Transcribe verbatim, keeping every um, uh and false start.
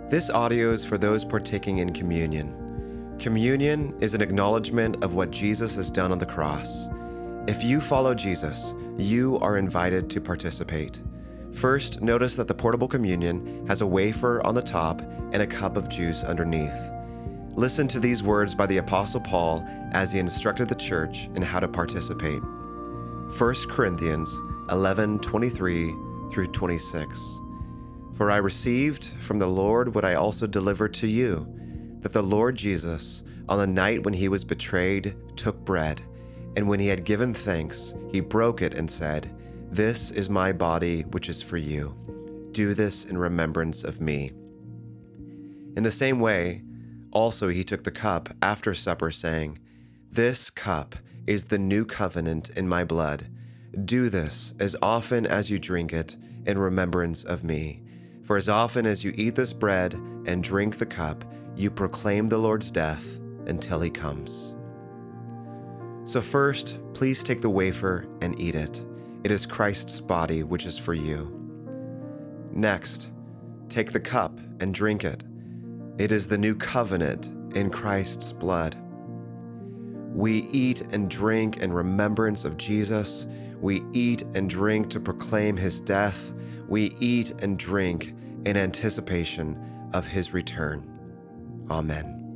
This audio is for those partaking in communion. Communion is an acknowledgement of what Jesus has done on the cross. If you follow Jesus, you are invited to participate. First, notice that the portable communion has a wafer on the top and a cup of juice underneath. Listen to these words by the Apostle Paul as he instructed the church in how to participate. First Corinthians eleven twenty-three through twenty-six. For I received from the Lord what I also delivered to you, that the Lord Jesus, on the night when he was betrayed, took bread, and when he had given thanks, he broke it and said, "This is my body, which is for you. Do this in remembrance of me." In the same way, also he took the cup after supper, saying, "This cup is the new covenant in my blood. Do this as often as you drink it in remembrance of me. For as often as you eat this bread and drink the cup, you proclaim the Lord's death until he comes." So first, please take the wafer and eat it. It is Christ's body, which is for you. Next, take the cup and drink it. It is the new covenant in Christ's blood. We eat and drink in remembrance of Jesus. We eat and drink to proclaim his death. We eat and drink in anticipation of his return. Amen.